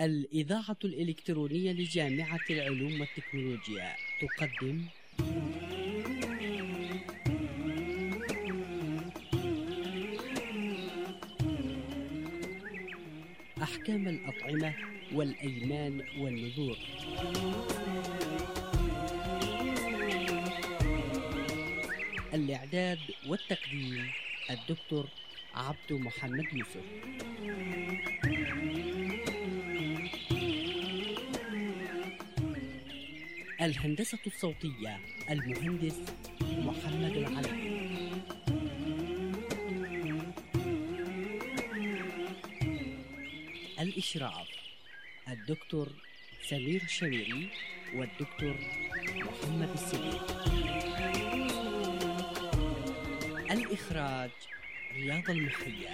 الإذاعة الإلكترونية لجامعة العلوم والتكنولوجيا تقدم أحكام الأطعمة والأيمان والنذور. الإعداد والتقديم الدكتور عبد محمد يوسف. الهندسة الصوتية المهندس محمد العلوي. الإشراف الدكتور سمير الشميري والدكتور محمد السبيل. الإخراج رياض المحيا.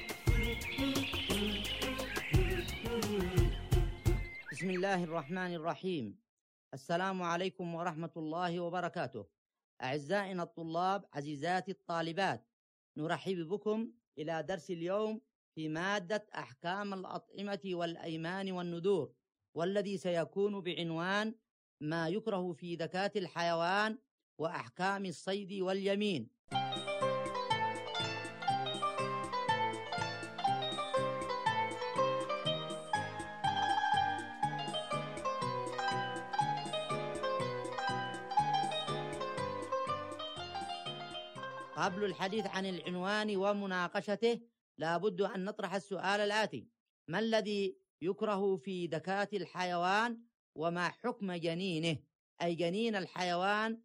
بسم الله الرحمن الرحيم. السلام عليكم ورحمة الله وبركاته. أعزائنا الطلاب، عزيزاتي الطالبات، نرحب بكم إلى درس اليوم في مادة أحكام الأطعمة والأيمان والنذور، والذي سيكون بعنوان ما يكره في ذكاة الحيوان وأحكام الصيد واليمين. قبل الحديث عن العنوان ومناقشته لابد أن نطرح السؤال الآتي: ما الذي يكره في ذكاة الحيوان وما حكم جنينه؟ أي جنين الحيوان،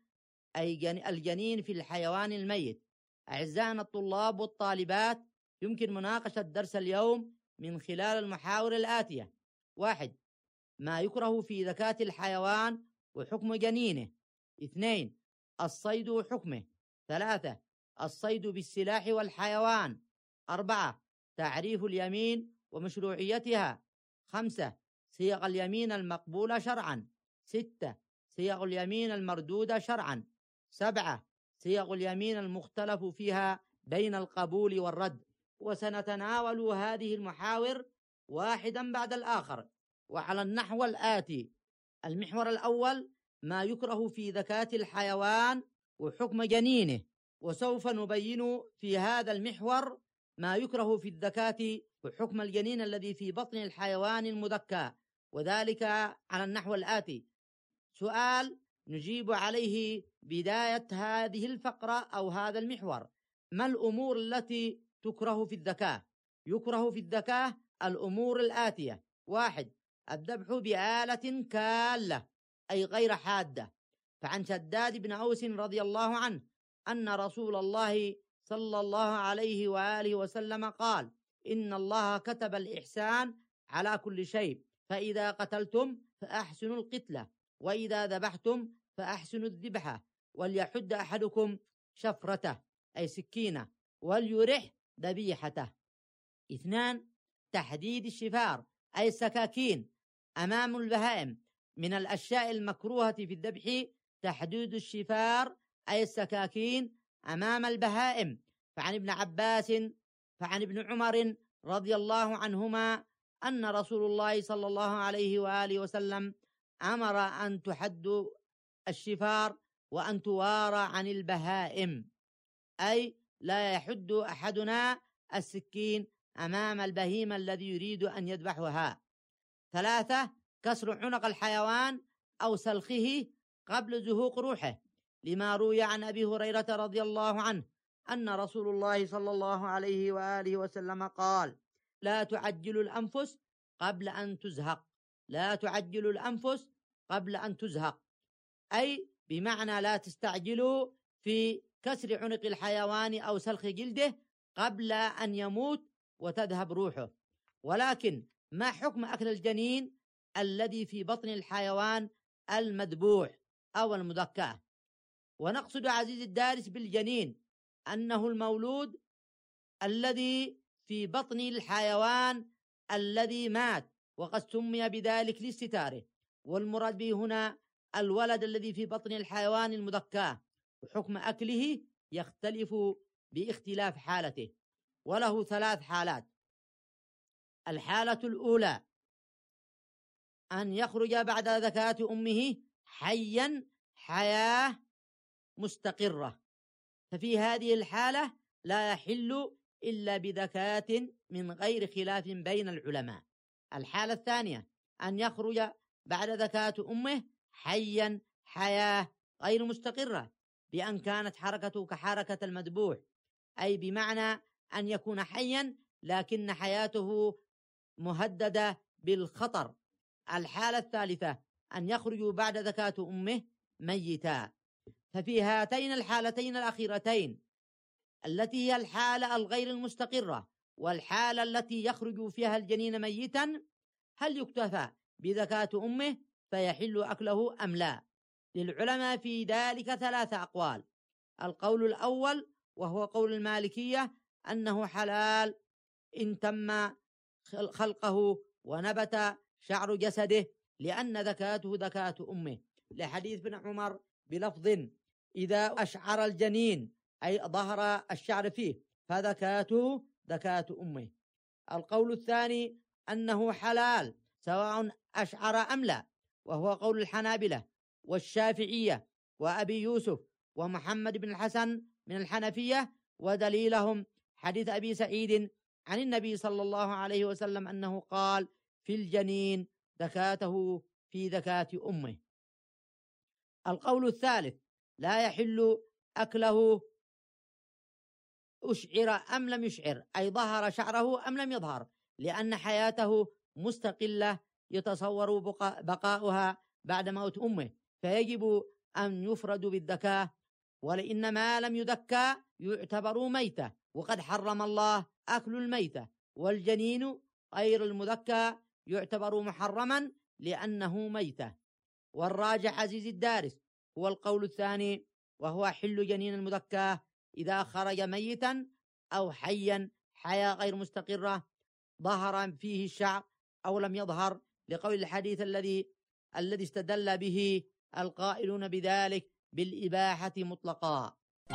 الجنين في الحيوان الميت. أعزائنا الطلاب والطالبات، يمكن مناقشة درس اليوم من خلال المحاور الآتية: 1. ما يكره في ذكاة الحيوان وحكم جنينه. 2. الصيد وحكمه. 3. الصيد بالسلاح والحيوان. 4. تعريف اليمين ومشروعيتها. 5. صيغ اليمين المقبولة شرعا. 6. صيغ اليمين المردودة شرعا. 7. صيغ اليمين المختلف فيها بين القبول والرد. وسنتناول هذه المحاور واحدا بعد الآخر وعلى النحو الآتي: المحور الأول: ما يكره في ذكاة الحيوان وحكم جنينه، وسوف نبين في هذا المحور ما يكره في الذكاة وحكم الجنين الذي في بطن الحيوان المذكى، وذلك على النحو الآتي. سؤال نجيب عليه بداية هذه الفقرة أو هذا المحور: ما الأمور التي تكره في الذكاة؟ يكره في الذكاة الأمور الآتية: 1. الذبح بآلة كالة أي غير حادة. فعن شداد بن أوس رضي الله عنه أن رسول الله صلى الله عليه وآله وسلم قال: إن الله كتب الإحسان على كل شيء، فإذا قتلتم فأحسنوا القتلة، وإذا ذبحتم فأحسنوا الذبحة، وليحد أحدكم شفرته أي سكينة، وليرح ذبيحته. 2. تحديد الشفار أي السكاكين أمام البهائم. من الأشياء المكروهة في الذبح تحديد الشفار أي السكاكين أمام البهائم. فعن ابن عمر رضي الله عنهما أن رسول الله صلى الله عليه وآله وسلم أمر أن تحد الشفار وأن توارى عن البهائم، أي لا يحد أحدنا السكين أمام البهيمة الذي يريد أن يذبحها. 3. كسر عنق الحيوان أو سلخه قبل زهوق روحه، لما روي عن أبي هريرة رضي الله عنه أن رسول الله صلى الله عليه وآله وسلم قال: لا تعجلوا الأنفس قبل أن تزهق. لا تعجلوا الأنفس قبل أن تزهق، أي بمعنى لا تستعجلوا في كسر عنق الحيوان أو سلخ جلده قبل أن يموت وتذهب روحه. ولكن ما حكم أكل الجنين الذي في بطن الحيوان المذبوح أو المذكى؟ ونقصد عزيز الدارس بالجنين أنه المولود الذي في بطن الحيوان الذي مات، وقد سمي بذلك لاستتاره، والمراد به هنا الولد الذي في بطن الحيوان المذكى، وحكم أكله يختلف باختلاف حالته، وله 3 حالات. الحالة الأولى أن يخرج بعد زكاة أمه حيا حياة مستقرة، ففي هذه الحالة لا يحل إلا بزكاة من غير خلاف بين العلماء. الحالة الثانية أن يخرج بعد زكاة أمه حيا حياة غير مستقرة، بأن كانت حركته كحركة المذبوح، أي بمعنى أن يكون حيا لكن حياته مهددة بالخطر. الحالة الثالثة أن يخرج بعد زكاة أمه ميتا. ففي هاتين الحالتين الأخيرتين التي هي الحالة الغير المستقرة والحالة التي يخرج فيها الجنين ميتا، هل يكتفى بزكاة أمه فيحل أكله أم لا؟ للعلماء في ذلك 3 أقوال. القول الأول وهو قول المالكية أنه حلال إن تم خلقه ونبت شعر جسده، لأن زكاته زكاة أمه، لحديث ابن عمر بلفظ إذا أشعر الجنين أي ظهر الشعر فيه فزكاته زكاة أمه. القول الثاني أنه حلال سواء أشعر أم لا، وهو قول الحنابلة والشافعية وأبي يوسف ومحمد بن الحسن من الحنفية، ودليلهم حديث أبي سعيد عن النبي صلى الله عليه وسلم أنه قال في الجنين زكاته في زكاة أمه. القول الثالث لا يحل أكله أشعر أم لم يشعر، أي ظهر شعره أم لم يظهر، لأن حياته مستقلة يتصور بقاؤها بعد موت أمه، فيجب أن يفرد بالذكاة، ولأن ما لم يذكى يعتبر ميتة، وقد حرم الله أكل الميتة، والجنين غير المذكى يعتبر محرما لأنه ميتة. والراجح عزيز الدارس هو القول الثاني، وهو حل جنين المذكى إذا خرج ميتا أو حيا حياة غير مستقرة ظهر فيه الشعر أو لم يظهر، لقول الحديث الذي استدل به القائلون بذلك بالإباحة مطلقا.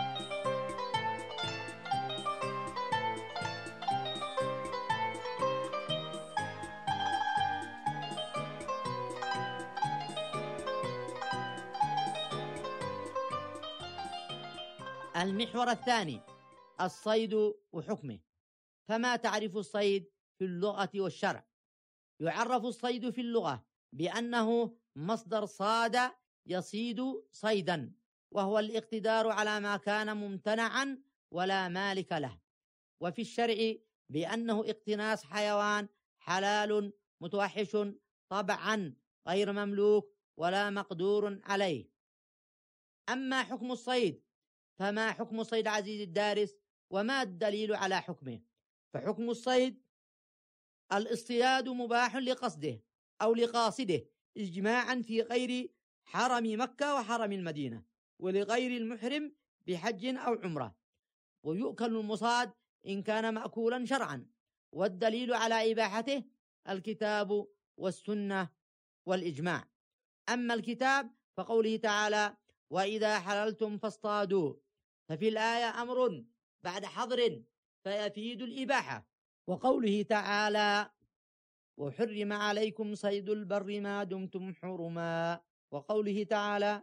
المحور الثاني الصيد وحكمه. فما تعرف الصيد في اللغة والشرع؟ يعرف الصيد في اللغة بأنه مصدر صاد يصيد صيدا، وهو الاقتدار على ما كان ممتنعا ولا مالك له. وفي الشرع بأنه اقتناص حيوان حلال متوحش طبعا غير مملوك ولا مقدور عليه. أما حكم الصيد فما حكم الصيد عزيز الدارس، وما الدليل على حكمه؟ فحكم الصيد الاصطياد مباح لقصده أو لقاصده إجماعا في غير حرم مكة وحرم المدينة، ولغير المحرم بحج أو عمرة، ويؤكل المصاد إن كان مأكولا شرعا، والدليل على إباحته الكتاب والسنة والإجماع. أما الكتاب فقوله تعالى وإذا حللتم فاصطادوا، ففي الآية أمر بعد حظر فيفيد الإباحة، وقوله تعالى وحرم عليكم صيد البر ما دمتم حرما، وقوله تعالى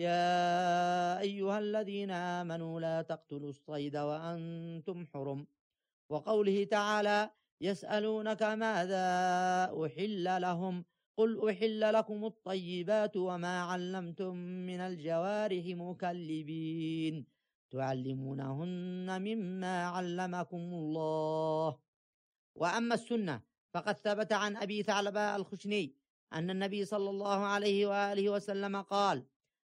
يا أيها الذين آمنوا لا تقتلوا الصيد وأنتم حرم، وقوله تعالى يسألونك ماذا أحل لهم قل أحل لكم الطيبات وما علمتم من الجوارح مكلبين تعلمونهن مما علمكم الله. وأما السنة فقد ثبت عن أبي ثعلبة الخشني أن النبي صلى الله عليه وآله وسلم قال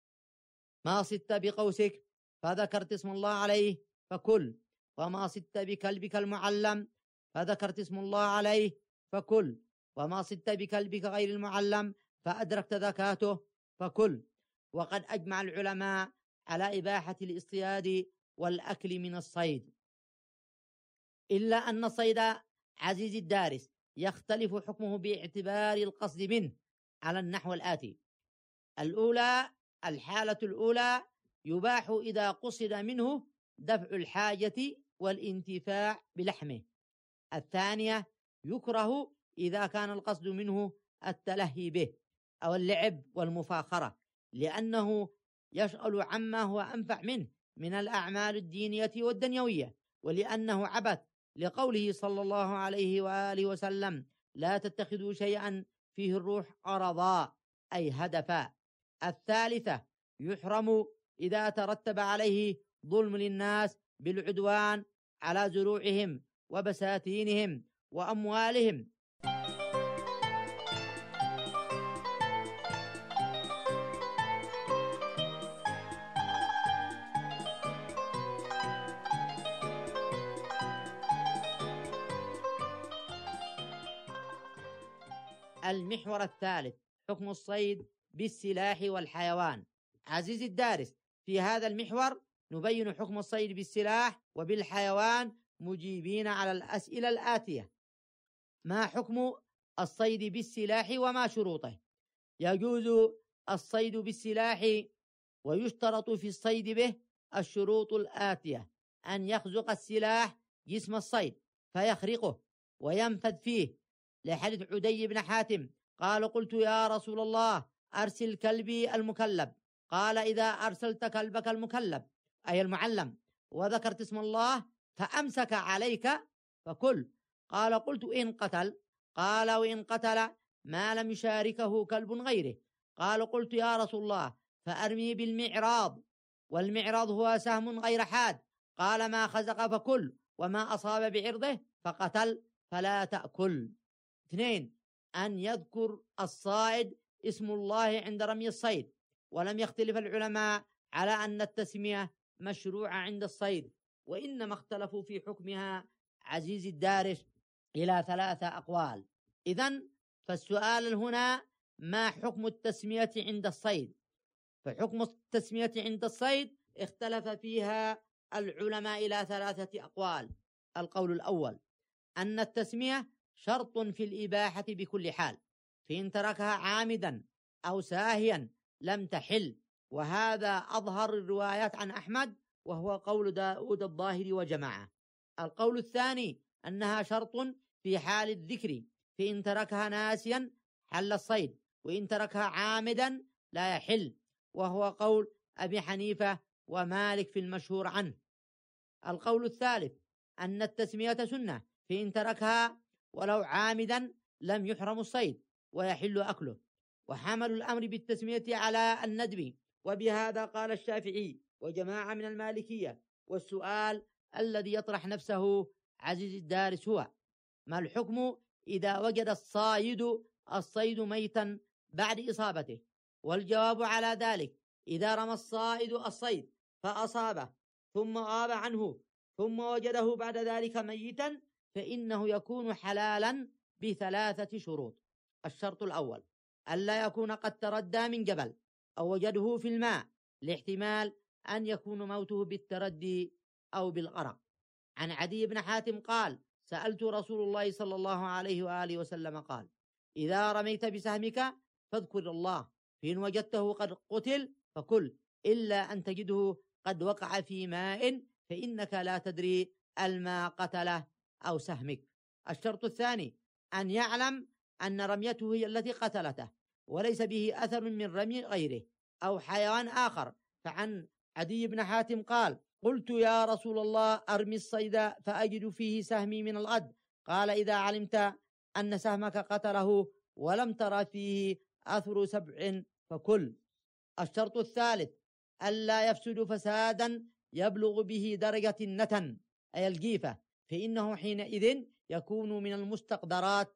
ما صدت بقوسك فذكرت اسم الله عليه فكل، وما صدت بكلبك المعلم فذكرت اسم الله عليه فكل، وما صدت بكلبك غير المعلم فأدركت زكاته فكل. وقد أجمع العلماء على إباحة الاصطياد والأكل من الصيد، إلا أن الصيد عزيز الدارس يختلف حكمه باعتبار القصد منه على النحو الآتي: الحالة الأولى يباح إذا قصد منه دفع الحاجة والانتفاع بلحمه. الثانية يكره إذا كان القصد منه التلهي به أو اللعب والمفاخرة، لأنه يشغل عما هو أنفع منه من الأعمال الدينية والدنيوية، ولأنه عبث، لقوله صلى الله عليه وآله وسلم: لا تتخذوا شيئا فيه الروح عرضا، أي هدفا. الثالثة: يحرم إذا ترتب عليه ظلم للناس بالعدوان على زروعهم وبساتينهم وأموالهم. المحور الثالث: حكم الصيد بالسلاح والحيوان. عزيزي الدارس، في هذا المحور نبين حكم الصيد بالسلاح وبالحيوان مجيبين على الأسئلة الآتية: ما حكم الصيد بالسلاح وما شروطه؟ يجوز الصيد بالسلاح ويشترط في الصيد به الشروط الآتية: أن يخزق السلاح جسم الصيد فيخرقه وينفذ فيه، لحديث عدي بن حاتم قال: قلت يا رسول الله أرسل كلبي المكلب، قال: إذا أرسلت كلبك المكلب أي المعلم وذكرت اسم الله فأمسك عليك فكل. قال: قلت إن قتل؟ قال: وإن قتل ما لم يشاركه كلب غيره. قال: قلت يا رسول الله فأرمي بالمعراض، والمعراض هو سهم غير حاد. قال: ما خزق فكل، وما أصاب بعرضه فقتل فلا تأكل. 2: أن يذكر الصائد اسم الله عند رمي الصيد، ولم يختلف العلماء على أن التسمية مشروعة عند الصيد، وإنما اختلفوا في حكمها عزيزي الدارس إلى 3 أقوال. إذن فالسؤال هنا: ما حكم التسمية عند الصيد؟ فحكم التسمية عند الصيد اختلف فيها العلماء إلى 3 أقوال. القول الأول: أن التسمية شرط في الإباحة بكل حال، فإن تركها عامدا أو ساهيا لم تحل، وهذا أظهر الروايات عن أحمد، وهو قول داود الظاهري وجماعة. القول الثاني: أنها شرط في حال الذكر، فإن تركها ناسيا حل الصيد، وإن تركها عامدا لا يحل، وهو قول أبي حنيفة ومالك في المشهور عنه. القول الثالث: أن التسمية سنة، فإن تركها ولو عامدا لم يحرم الصيد ويحل أكله، وحملوا الأمر بالتسمية على الندب، وبهذا قال الشافعي وجماعة من المالكية. والسؤال الذي يطرح نفسه عزيز الدارس هو: ما الحكم إذا وجد الصيد ميتا بعد إصابته؟ والجواب على ذلك: إذا رمى الصائد الصيد فأصابه ثم غاب عنه ثم وجده بعد ذلك ميتا فإنه يكون حلالا ب3 شروط. الشرط الأول: ألا يكون قد تردى من قبل أو وجده في الماء، لاحتمال أن يكون موته بالتردي أو بالغرق. عن عدي بن حاتم قال: سألت رسول الله صلى الله عليه وآله وسلم قال: إذا رميت بسهمك فاذكر الله، فإن وجدته قد قتل فكل، إلا أن تجده قد وقع في ماء، فإنك لا تدري الماء قتله أو سهمك. الشرط الثاني: أن يعلم أن رميته هي التي قتلته، وليس به أثر من رمي غيره أو حيوان آخر. فعن عدي بن حاتم قال: قلت يا رسول الله أرمي الصيد فأجد فيه سهمي من الغد، قال: إذا علمت أن سهمك قتله ولم ترى فيه أثر 7 فكل. الشرط الثالث: ألا يفسد فسادا يبلغ به درجة النتن أي الجيفة، فإنه حينئذ يكون من المستقدرات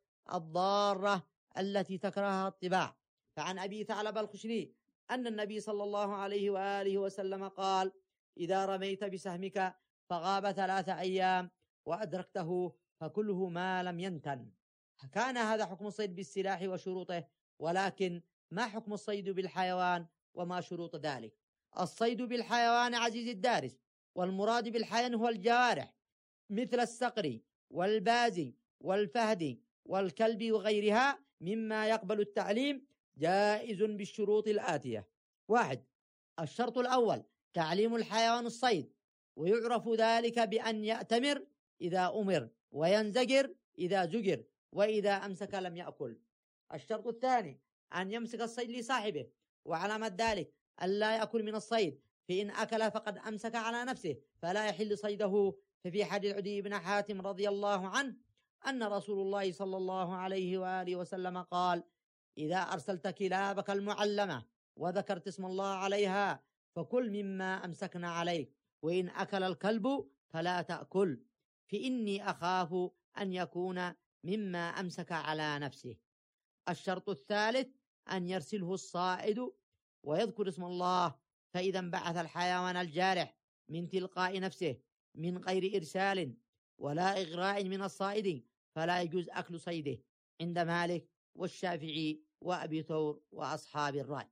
الضارة التي تكرهها الطباع. فعن أبي ثعلب الخشني أن النبي صلى الله عليه وآله وسلم قال: إذا رميت بسهمك فغاب 3 أيام وأدركته فكله ما لم ينتن. كان هذا حكم الصيد بالسلاح وشروطه، ولكن ما حكم الصيد بالحيوان وما شروط ذلك؟ الصيد بالحيوان عزيز الدارس، والمراد بالحيوان هو الجوارح مثل الصقر والبازي والفهد والكلب وغيرها مما يقبل التعليم، جائز بالشروط الآتية: 1. الشرط الأول: تعليم الحيوان الصيد، ويعرف ذلك بأن يأتمر إذا أمر، وينزجر إذا زجر، وإذا أمسك لم يأكل. الشرط الثاني أن يمسك الصيد لصاحبه، وعلامة ذلك ألا يأكل من الصيد، فإن أكل فقد أمسك على نفسه فلا يحل صيده. ففي حديث عدي بن حاتم رضي الله عنه أن رسول الله صلى الله عليه وآله وسلم قال: إذا أرسلت كلابك المعلمة وذكرت اسم الله عليها فكل مما أمسكنا عليك، وإن أكل الكلب فلا تأكل، فإني أخاف أن يكون مما أمسك على نفسه. الشرط الثالث أن يرسله الصائد ويذكر اسم الله، فإذا انبعث الحيوان الجارح من تلقاء نفسه من غير إرسال ولا إغراء من الصائد فلا يجوز أكل صيده، عند مالك والشافعي وأبي ثور وأصحاب الرأي.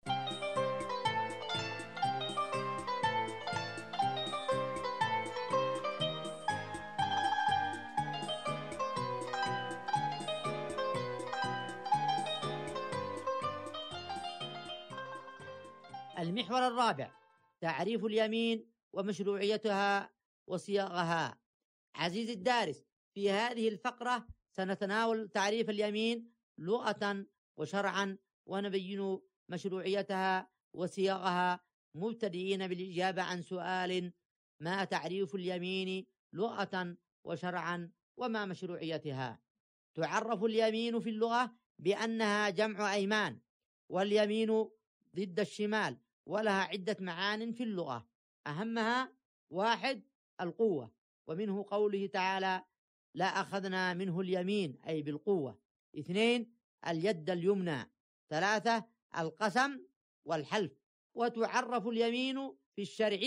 المحور الرابع تعريف اليمين ومشروعيتها وصياغها. عزيزي الدارس، في هذه الفقرة سنتناول تعريف اليمين لغة وشرعا، ونبين مشروعيتها وصياغها، مبتدئين بالإجابة عن سؤال: ما تعريف اليمين لغة وشرعا وما مشروعيتها؟ تعرف اليمين في اللغة بأنها جمع أيمان، واليمين ضد الشمال، ولها عدة معان في اللغة، أهمها: 1. القوة، ومنه قوله تعالى: لا أخذنا منه اليمين أي بالقوة. 2. اليد اليمنى. 3. القسم والحلف. وتعرف اليمين في الشرع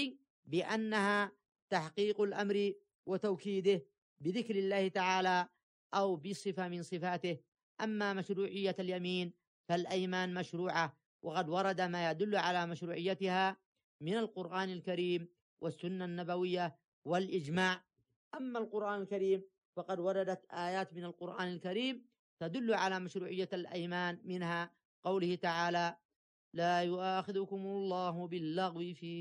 بأنها تحقيق الأمر وتوكيده بذكر الله تعالى أو بصفة من صفاته. أما مشروعية اليمين فالأيمان مشروعة، وقد ورد ما يدل على مشروعيتها من القرآن الكريم والسنة النبوية والإجماع. أما القرآن الكريم فقد وردت آيات من القرآن الكريم تدل على مشروعية الأيمان، منها قوله تعالى: لا يؤاخذكم الله باللغو في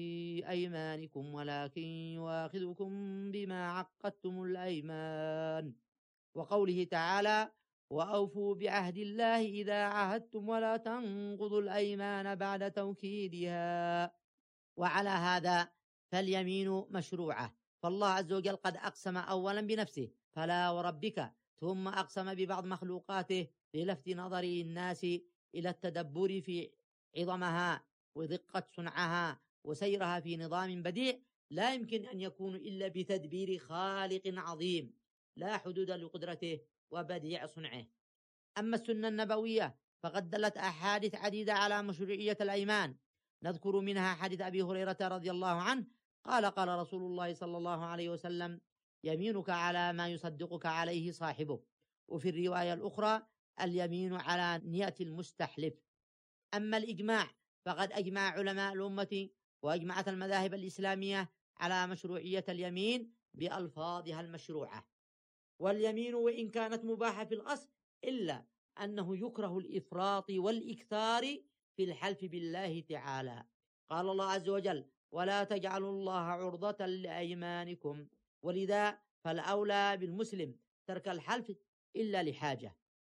أيمانكم ولكن يؤاخذكم بما عقدتم الأيمان. وقوله تعالى: وأوفوا بعهد الله إذا عاهدتم ولا تنقضوا الأيمان بعد توكيدها. وعلى هذا فاليمين مشروعة، فالله عز وجل قد أقسم أولا بنفسه: فلا وربك، ثم أقسم ببعض مخلوقاته للفت نظر الناس إلى التدبر في عظمها ودقة صنعها وسيرها في نظام بديع لا يمكن أن يكون إلا بتدبير خالق عظيم لا حدود لقدرته وبديع صنعه. أما السنة النبوية فقد دلت أحاديث عديدة على مشروعية الأيمان، نذكر منها حديث أبي هريرة رضي الله عنه قال: قال رسول الله صلى الله عليه وسلم: يمينك على ما يصدقك عليه صاحبك. وفي الرواية الأخرى: اليمين على نية المستحلف. أما الإجماع فقد أجمع علماء الأمة وأجمعت المذاهب الإسلامية على مشروعية اليمين بألفاظها المشروعة. واليمين وإن كانت مباحة في الأصل إلا أنه يكره الإفراط والإكثار في الحلف بالله تعالى. قال الله عز وجل: ولا تجعلوا الله عرضة لأيمانكم. ولذا فالأولى بالمسلم ترك الحلف إلا لحاجة.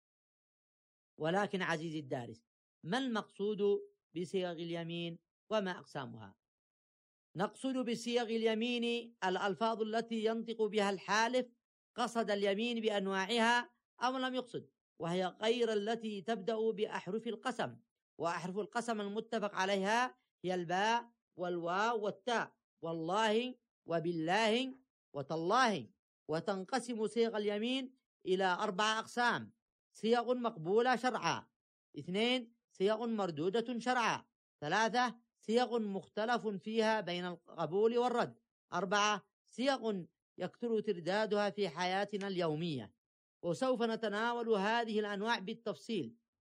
ولكن عزيزي الدارس، ما المقصود بصيغ اليمين وما أقسامها؟ نقصد بصيغ اليمين الألفاظ التي ينطق بها الحالف قصد اليمين بأنواعها أو لم يقصد، وهي غير التي تبدأ بأحرف القسم. وأحرف القسم المتفق عليها هي الباء والواو والتاء، والله وبالله وتالله. وتنقسم صيغ اليمين إلى 4 أقسام: صيغ مقبولة شرعا، 2 صيغ مردودة شرعا، 3 صيغ مختلف فيها بين القبول والرد، 4 صيغ يكثر تردادها في حياتنا اليومية. وسوف نتناول هذه الأنواع بالتفصيل.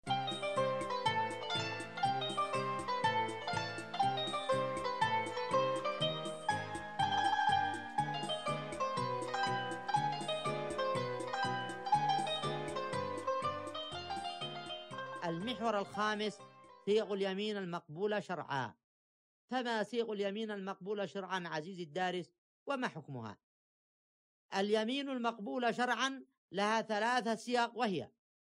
المحور الخامس: صيغ اليمين المقبولة شرعا. فما صيغ اليمين المقبولة شرعا عزيزي الدارس، وما حكمها؟ اليمين المقبولة شرعا لها 3 صيغ، وهي: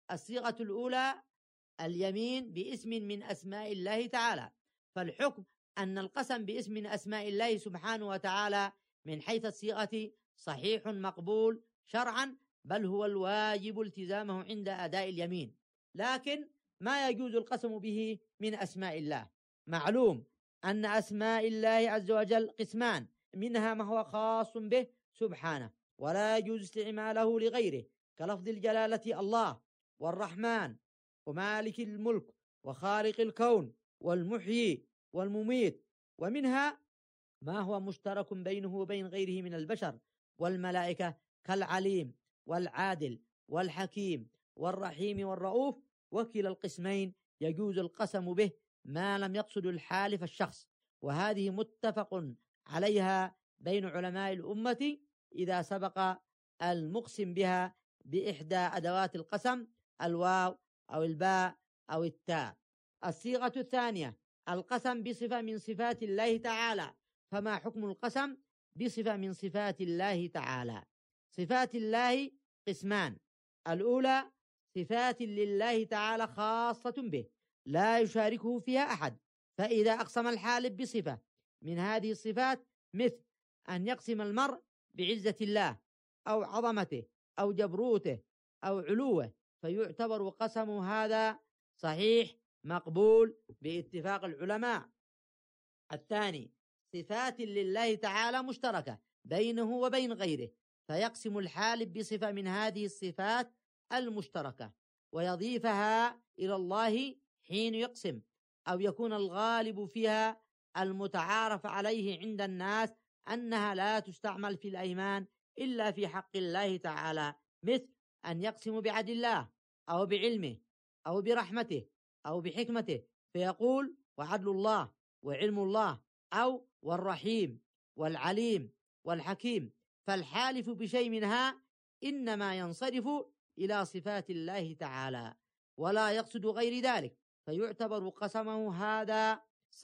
الصيغة الأولى اليمين باسم من أسماء الله تعالى، فالحكم أن القسم باسم من أسماء الله سبحانه وتعالى من حيث الصيغة صحيح مقبول شرعا، بل هو الواجب التزامه عند أداء اليمين. لكن ما يجوز القسم به من أسماء الله. معلوم أن أسماء الله عز وجل قسمان، منها ما هو خاص به سبحانه ولا يجوز استعماله لغيره، كلفظ الجلالة الله والرحمن ومالك الملك وخالق الكون والمحيي والمميت، ومنها ما هو مشترك بينه وبين غيره من البشر والملائكة كالعليم والعادل والحكيم والرحيم والرؤوف، وكلا القسمين يجوز القسم به ما لم يقصد الحالف الشخص، وهذه متفق عليها بين علماء الأمة إذا سبق المقسم بها بإحدى أدوات القسم الواو أو الباء أو التاء. الصيغة الثانية القسم بصفة من صفات الله تعالى، فما حكم القسم بصفة من صفات الله تعالى؟ صفات الله قسمان، الأولى صفات لله تعالى خاصة به لا يشاركه فيها أحد، فإذا أقسم الحالف بصفة من هذه الصفات مثل أن يقسم المرء بعزة الله أو عظمته أو جبروته أو علوه، فيعتبر قسم هذا صحيح مقبول باتفاق العلماء. الثاني صفات لله تعالى مشتركة بينه وبين غيره، فيقسم الحالف بصفة من هذه الصفات المشتركة ويضيفها إلى الله حين يقسم، أو يكون الغالب فيها المتعارف عليه عند الناس أنها لا تستعمل في الأيمان إلا في حق الله تعالى، مثل أن يقسم بعدل الله أو بعلمه أو برحمته أو بحكمته، فيقول وعدل الله وعلم الله أو والرحيم والعليم والحكيم، فالحالف بشيء منها إنما ينصرف إلى صفات الله تعالى ولا يقصد غير ذلك، فيعتبر قسمه هذا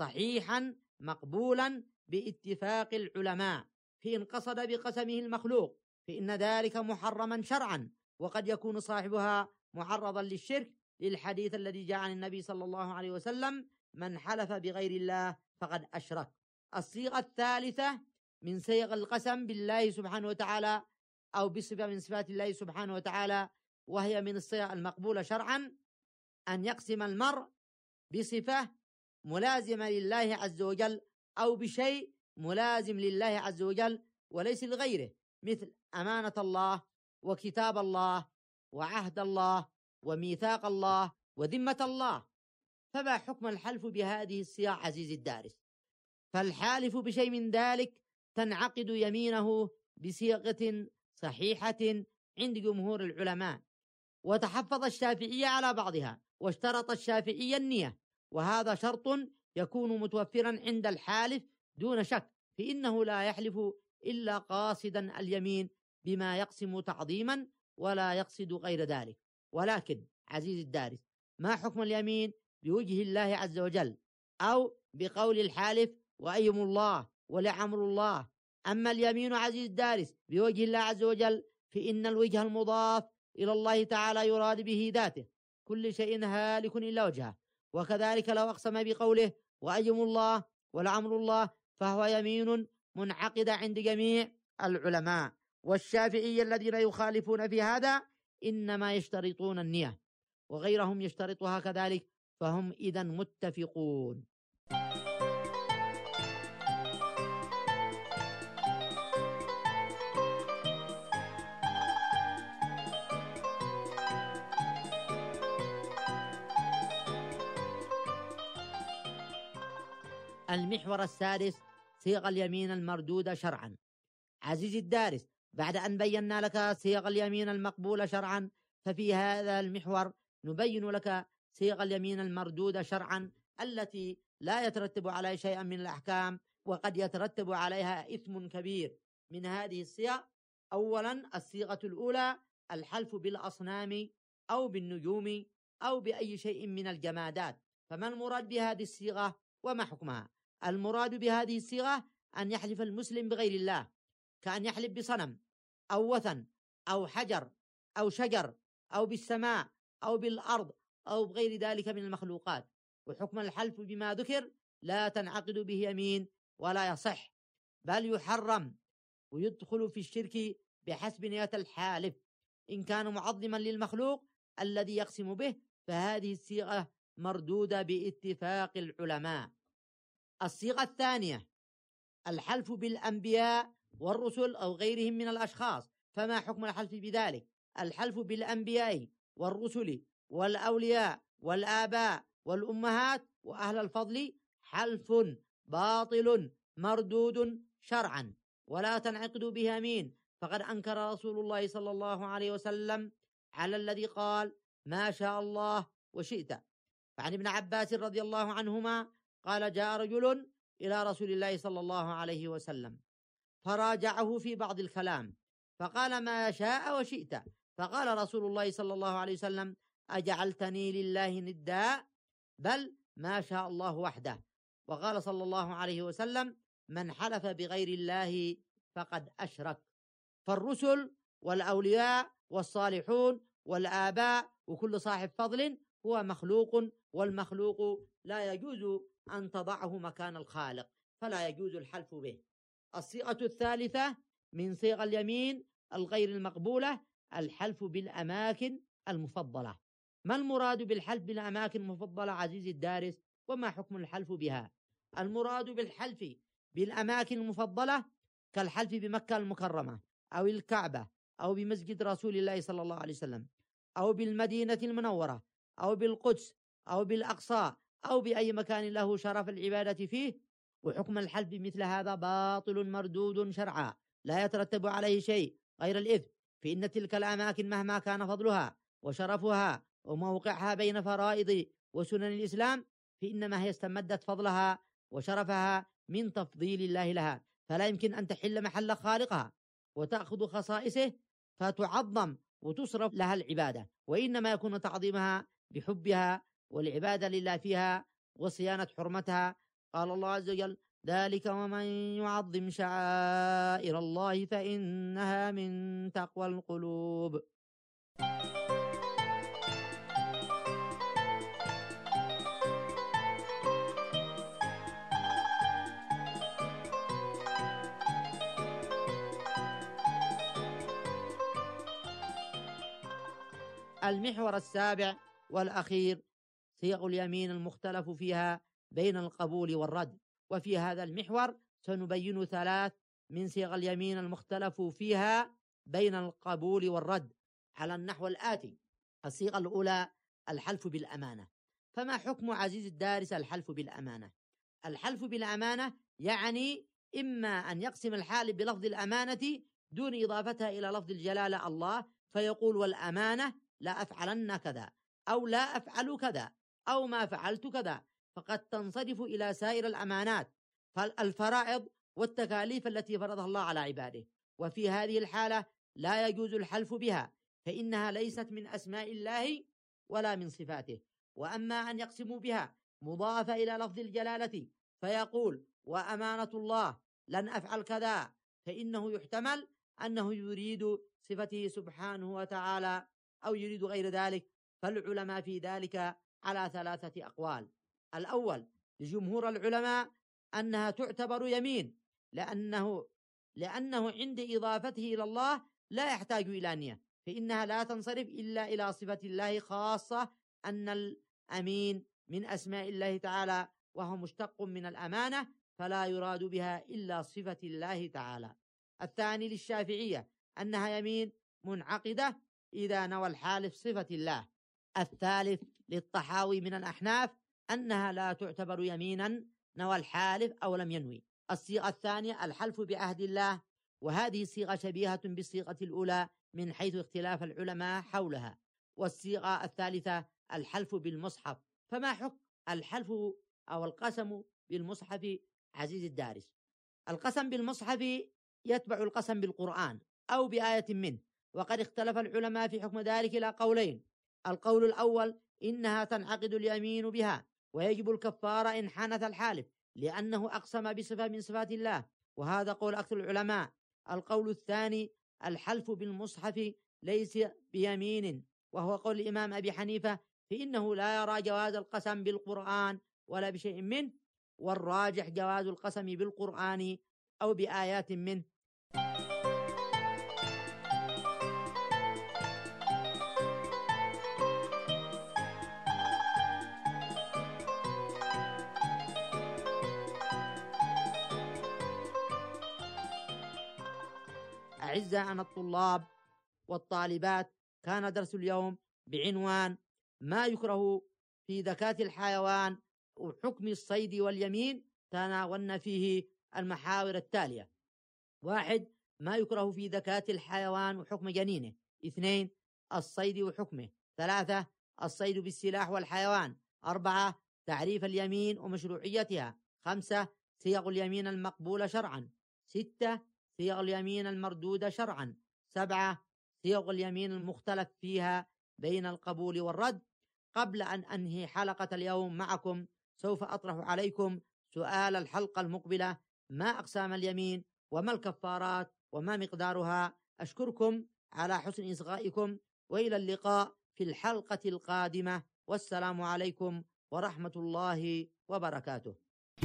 صحيحا مقبولا باتفاق العلماء. فإن قصد بقسمه المخلوق فإن ذلك محرما شرعا، وقد يكون صاحبها معرضا للشرك، للحديث الذي جاء عن النبي صلى الله عليه وسلم من حلف بغير الله فقد أشرك. الصيغة الثالثة من صيغ القسم بالله سبحانه وتعالى أو بصفة من صفات الله سبحانه وتعالى، وهي من الصيغ المقبولة شرعا، أن يقسم المرء بصفة ملازمة لله عز وجل أو بشيء ملازم لله عز وجل وليس لغيره، مثل أمانة الله وكتاب الله وعهد الله وميثاق الله وذمة الله. فما حكم الحلف بهذه الصيغ عزيز الدارس؟ فالحالف بشيء من ذلك تنعقد يمينه بصيغة صحيحة عند جمهور العلماء، وتحفظ الشافعية على بعضها، واشترط الشافعية النية، وهذا شرط يكون متوفرا عند الحالف دون شك، فإنه لا يحلف إلا قاصدا اليمين بما يقسم تعظيما ولا يقصد غير ذلك. ولكن عزيز الدارس، ما حكم اليمين بوجه الله عز وجل أو بقول الحالف وأيم الله ولعمر الله؟ أما اليمين عزيز الدارس بوجه الله عز وجل فإن الوجه المضاف إلى الله تعالى يراد به ذاته، كل شيء هالك إلا وجهه، وكذلك لو أقسم بقوله وأيم الله ولعمر الله فهو يمين منعقدة عند جميع العلماء، والشافعية الذين يخالفون في هذا إنما يشترطون النية، وغيرهم يشترطها كذلك، فهم إذن متفقون. المحور السادس صيغ اليمين المردودة شرعا. عزيزي الدارس، بعد أن بينا لك صيغ اليمين المقبولة شرعا، ففي هذا المحور نبين لك صيغ اليمين المردودة شرعا التي لا يترتب عليها شيئا من الأحكام، وقد يترتب عليها إثم كبير. من هذه الصيغ: أولا الصيغة الأولى الحلف بالأصنام أو بالنجوم أو بأي شيء من الجمادات. فما المراد بهذه الصيغة وما حكمها؟ المراد بهذه الصيغة أن يحلف المسلم بغير الله، كأن يحلف بصنم أو وثن أو حجر أو شجر أو بالسماء أو بالأرض أو بغير ذلك من المخلوقات. وحكم الحلف بما ذكر لا تنعقد به يمين ولا يصح، بل يحرم ويدخل في الشرك بحسب نية الحالف. إن كان معظما للمخلوق الذي يقسم به فهذه الصيغة مردودة باتفاق العلماء. الصيغة الثانية الحلف بالأنبياء والرسل أو غيرهم من الأشخاص. فما حكم الحلف بذلك؟ الحلف بالأنبياء والرسل والأولياء والآباء والأمهات وأهل الفضل حلف باطل مردود شرعا ولا تنعقد به يمين، فقد أنكر رسول الله صلى الله عليه وسلم على الذي قال ما شاء الله وشئت. فعن ابن عباس رضي الله عنهما قال جاء رجل إلى رسول الله صلى الله عليه وسلم فراجعه في بعض الكلام فقال ما شاء وشئت، فقال رسول الله صلى الله عليه وسلم أجعلتني لله ندا؟ بل ما شاء الله وحده. وقال صلى الله عليه وسلم من حلف بغير الله فقد أشرك. فالرسل والأولياء والصالحون والآباء وكل صاحب فضل هو مخلوق، والمخلوق لا يجوز أن تضعه مكان الخالق، فلا يجوز الحلف به. الصيغة الثالثة من صيغ اليمين الغير المقبولة الحلف بالأماكن المفضلة. ما المراد بالحلف بالأماكن المفضلة عزيزي الدارس، وما حكم الحلف بها؟ المراد بالحلف بالأماكن المفضلة كالحلف بمكة المكرمة أو الكعبة أو بمسجد رسول الله صلى الله عليه وسلم أو بالمدينة المنورة أو بالقدس أو بالأقصى أو بأي مكان له شرف العبادة فيه. وحكم الحلف مثل هذا باطل مردود شرعا لا يترتب عليه شيء غير الإثم، فإن تلك الأماكن مهما كان فضلها وشرفها وموقعها بين فرائض وسنن الإسلام فإنما هي استمدت فضلها وشرفها من تفضيل الله لها، فلا يمكن أن تحل محل خالقها وتأخذ خصائصه فتعظم وتصرف لها العبادة، وإنما يكون تعظيمها بحبها والعبادة لله فيها وصيانة حرمتها. قال الله عز وجل ذلك ومن يعظم شعائر الله فإنها من تقوى القلوب. المحور السابع والأخير صيغ اليمين المختلف فيها بين القبول والرد. وفي هذا المحور سنبين 3 من صيغ اليمين المختلف فيها بين القبول والرد على النحو الآتي. الصيغة الأولى الحلف بالأمانة. فما حكم عزيز الدارس الحلف بالأمانة؟ الحلف بالأمانة يعني إما أن يقسم الحالف بلفظ الأمانة دون إضافتها إلى لفظ الجلالة الله، فيقول والأمانة لا أفعلن كذا أو لا أفعل كذا أو ما فعلت كذا، فقد تنصرف إلى سائر الأمانات فالفرائض والتكاليف التي فرضها الله على عباده. وفي هذه الحالة لا يجوز الحلف بها، فإنها ليست من أسماء الله ولا من صفاته. وأما أن يقسم بها مضافة إلى لفظ الجلالة فيقول وأمانة الله لن أفعل كذا، فإنه يحتمل أنه يريد صفته سبحانه وتعالى أو يريد غير ذلك. فالعلماء في ذلك على 3 أقوال. الأول لجمهور العلماء أنها تعتبر يمين لأنه عند إضافته إلى الله لا يحتاج إلى نية، فإنها لا تنصرف إلا إلى صفة الله خاصة، أن الأمين من أسماء الله تعالى وهو مشتق من الأمانة، فلا يراد بها إلا صفة الله تعالى. الثاني للشافعية أنها يمين منعقدة إذا نوى الحالف صفة الله. الثالث للطحاوي من الأحناف أنها لا تعتبر يمينا نوى الحالف أو لم ينوي. الصيغة الثانية الحلف بعهد الله، وهذه صيغة شبيهة بالصيغة الأولى من حيث اختلاف العلماء حولها. والصيغة الثالثة الحلف بالمصحف. فما حكم الحلف أو القسم بالمصحف عزيز الدارس؟ القسم بالمصحف يتبع القسم بالقرآن أو بآية منه، وقد اختلف العلماء في حكم ذلك إلى قولين. القول الأول إنها تنعقد اليمين بها ويجب الكفارة إن حانث الحالف لأنه أقسم بصفة من صفات الله، وهذا قول أكثر العلماء. القول الثاني الحلف بالمصحف ليس بيمين وهو قول الإمام أبي حنيفة فإنه لا يرى جواز القسم بالقرآن ولا بشيء منه، والراجح جواز القسم بالقرآن أو بآيات منه. أعزائنا الطلاب والطالبات، كان درس اليوم بعنوان ما يكره في ذكاة الحيوان وحكم الصيد واليمين. تناولنا فيه المحاور التالية: 1. ما يكره في ذكاة الحيوان وحكم جنينه. 2. الصيد وحكمه. 3. الصيد بالسلاح والحيوان. 4. تعريف اليمين ومشروعيتها. 5. صيغ اليمين المقبولة شرعا. 6. صيغ اليمين المردودة شرعا. 7. صيغ اليمين المختلف فيها بين القبول والرد. قبل أن أنهي حلقة اليوم معكم، سوف أطرح عليكم سؤال الحلقة المقبلة: ما أقسام اليمين؟ وما الكفارات؟ وما مقدارها؟ أشكركم على حسن إصغائكم، وإلى اللقاء في الحلقة القادمة، والسلام عليكم ورحمة الله وبركاته.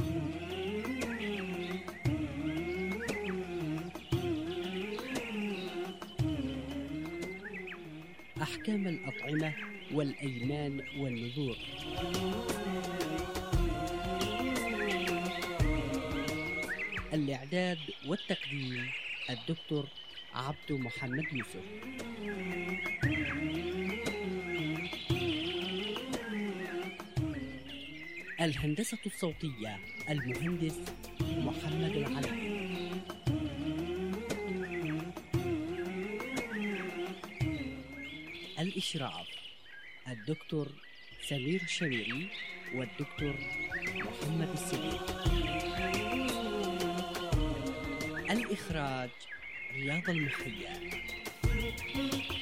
أحكام الأطعمة والأيمان والنذور. الإعداد والتقديم الدكتور عبد محمد يوسف. الهندسة الصوتية المهندس محمد العلي. الإشراف الدكتور سمير الشميري والدكتور محمد السليم. الإخراج رياض المحيا.